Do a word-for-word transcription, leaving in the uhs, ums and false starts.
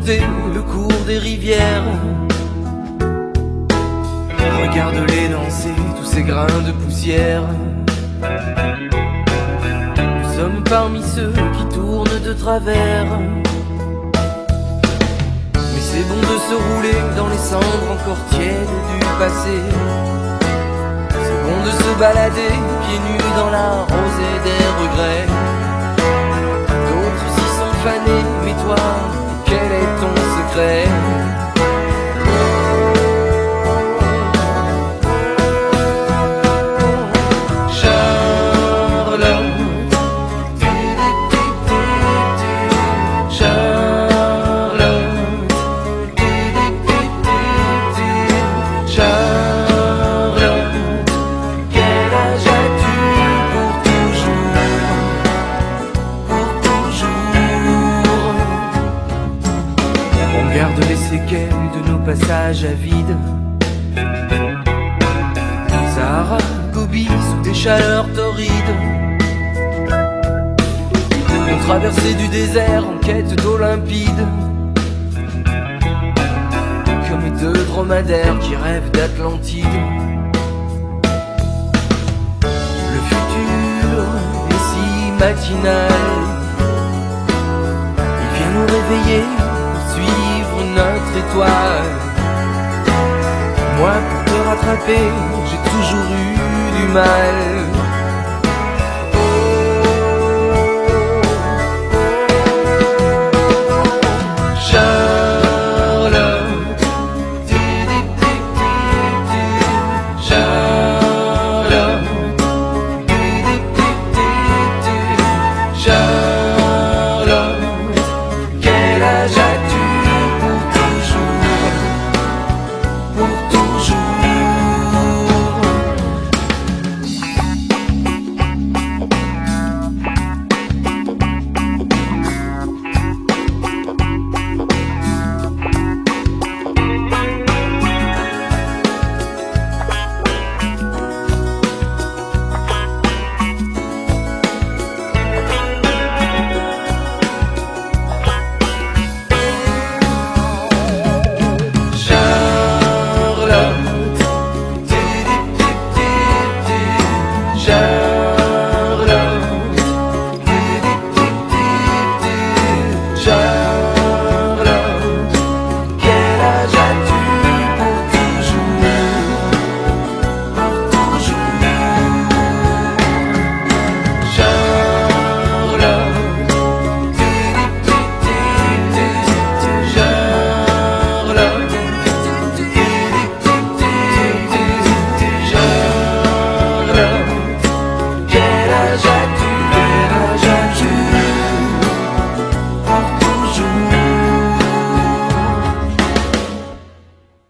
remonter le cours des rivières. Regarde-les danser, tous ces grains de poussière. Nous sommes parmi ceux qui tournent de travers. Mais c'est bon de se rouler dans les cendres encore tièdes du passé. C'est bon de se balader pieds nus dans la rosée des regrets. D'autres s'y sont fanés, mais toi, quel est ton secret? Garde les séquelles de nos passages à vide. Sahara, Gobi, sous des chaleurs torrides. On traversait du désert en quête d'eau limpide. Comme deux dromadaires qui rêvent d'Atlantide. Le futur est si matinal. Il vient nous réveiller, suivre notre étoile. Moi, pour te rattraper, j'ai toujours eu du mal.